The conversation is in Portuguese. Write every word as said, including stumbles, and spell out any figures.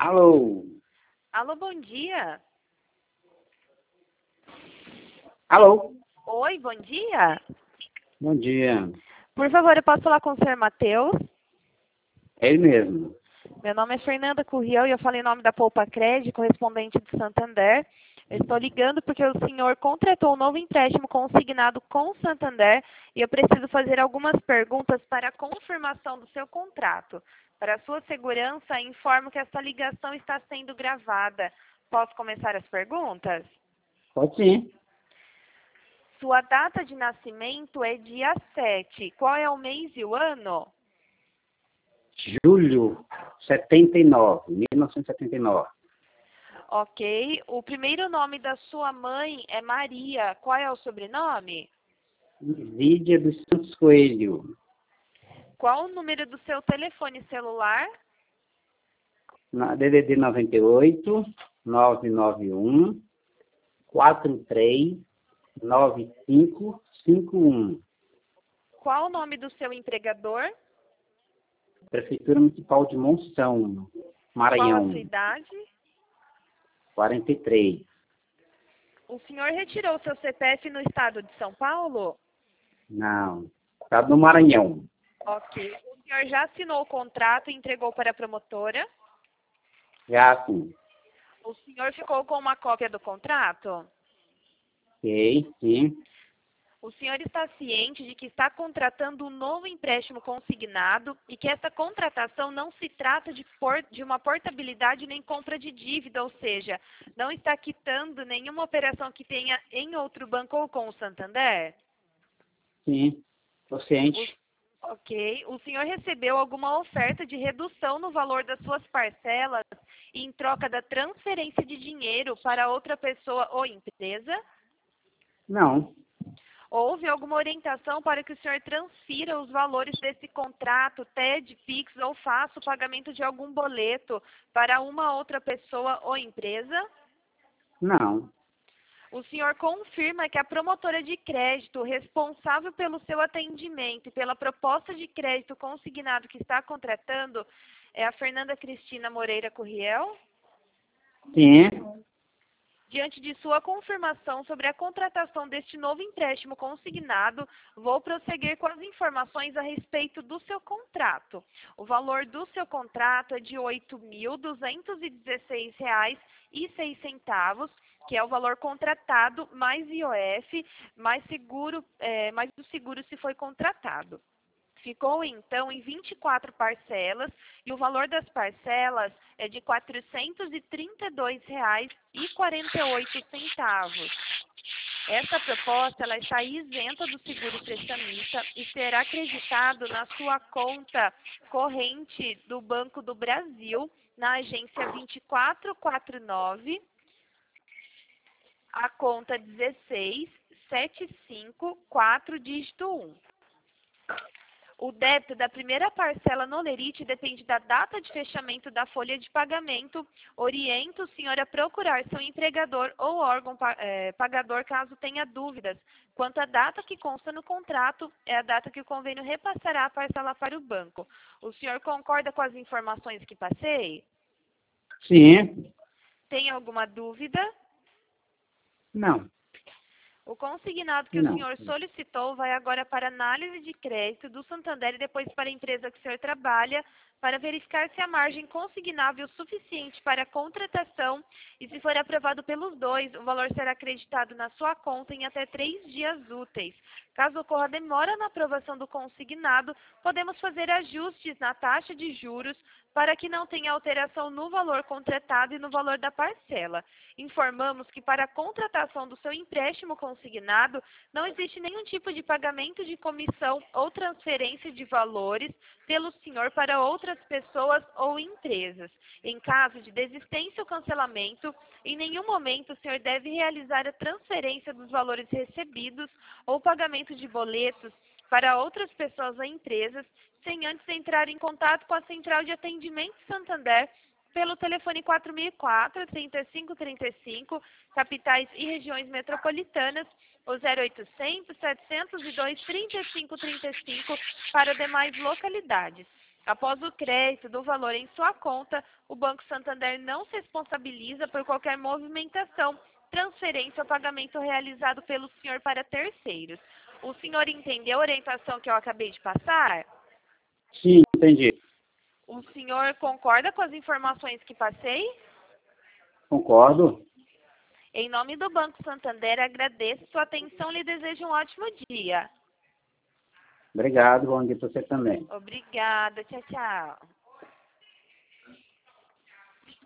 Alô? Alô, bom dia. Alô? Oi, bom dia. Bom dia. Por favor, eu posso falar com o senhor Matheus? É ele mesmo. Meu nome é Fernanda Curriel e eu falo em nome da Poupa Cred, correspondente de Santander. Eu estou ligando porque o senhor contratou um novo empréstimo consignado com o Santander e eu preciso fazer algumas perguntas para a confirmação do seu contrato. Para sua segurança, informo que essa ligação está sendo gravada. Posso começar as perguntas? Pode sim. Sua data de nascimento é dia sete. Qual é o mês e o ano? Julho, setenta e nove, mil novecentos e setenta e nove. Ok. O primeiro nome da sua mãe é Maria. Qual é o sobrenome? Lídia dos Santos Coelho. Qual o número do seu telefone celular? Na D D D noventa e oito, nove nove um, quatro três, nove cinco cinco um. Qual o nome do seu empregador? Prefeitura Municipal de Monção, Qual a Maranhão, sua idade? quarenta e três. O senhor retirou seu C P F no estado de São Paulo? Não, estado do Maranhão. Ok. O senhor já assinou o contrato e entregou para a promotora? Já sim. O senhor ficou com uma cópia do contrato? Ok, sim. O senhor está ciente de que está contratando um novo empréstimo consignado e que essa contratação não se trata de, por, de uma portabilidade nem compra de dívida, ou seja, não está quitando nenhuma operação que tenha em outro banco ou com o Santander? Sim, estou ciente. O, ok. O senhor recebeu alguma oferta de redução no valor das suas parcelas em troca da transferência de dinheiro para outra pessoa ou empresa? Não, Houve alguma orientação para que o senhor transfira os valores desse contrato, T E D, Pix ou faça o pagamento de algum boleto para uma outra pessoa ou empresa? não, O senhor confirma que a promotora de crédito responsável pelo seu atendimento e pela proposta de crédito consignado que está contratando é a Fernanda Cristina Moreira Curriel? sim, Diante de sua confirmação sobre a contratação deste novo empréstimo consignado, vou prosseguir com as informações a respeito do seu contrato. O valor do seu contrato é de oito mil duzentos e dezesseis reais e seis centavos, que é o valor contratado mais I O F, mais seguro, é, mais o seguro se foi contratado. Ficou, então, em vinte e quatro parcelas e o valor das parcelas é de quatrocentos e trinta e dois reais e quarenta e oito centavos. Essa proposta ela está isenta do seguro prestamista e será acreditado na sua conta corrente do Banco do Brasil, na agência vinte e quatro quarenta e nove, a conta dezesseis setenta e cinco quatro, dígito um. O débito da primeira parcela no Lerite depende da data de fechamento da folha de pagamento. Oriento o senhor a procurar seu empregador ou órgão eh, pagador caso tenha dúvidas. Quanto à data que consta no contrato, é a data que o convênio repassará a parcela para o banco. O senhor concorda com as informações que passei? sim, Tem alguma dúvida? não, O consignado que o não. senhor solicitou vai agora para análise de crédito do Santander e depois para a empresa que o senhor trabalha, para verificar se a margem consignável é suficiente para a contratação e, se for aprovado pelos dois, o valor será acreditado na sua conta em até três dias úteis. Caso ocorra demora na aprovação do consignado, podemos fazer ajustes na taxa de juros para que não tenha alteração no valor contratado e no valor da parcela. Informamos que para a contratação do seu empréstimo consignado, não existe nenhum tipo de pagamento de comissão ou transferência de valores pelo senhor para outras pessoas ou empresas. Em caso de desistência ou cancelamento, em nenhum momento o senhor deve realizar a transferência dos valores recebidos ou pagamento de boletos para outras pessoas ou empresas, sem antes entrar em contato com a Central de Atendimento Santander pelo telefone quatro mil e quatro, trinta e cinco trinta e cinco, capitais e regiões metropolitanas, ou zero oitocentos, setecentos e dois, trinta e cinco trinta e cinco para demais localidades. Após o crédito do valor em sua conta, o Banco Santander não se responsabiliza por qualquer movimentação, transferência ou pagamento realizado pelo senhor para terceiros. O senhor entendeu a orientação que eu acabei de passar? Sim, entendi. O senhor concorda com as informações que passei? Concordo. Em nome do Banco Santander, agradeço sua atenção e lhe desejo um ótimo dia. Obrigado, bom dia para você também. Obrigada. Tchau, tchau.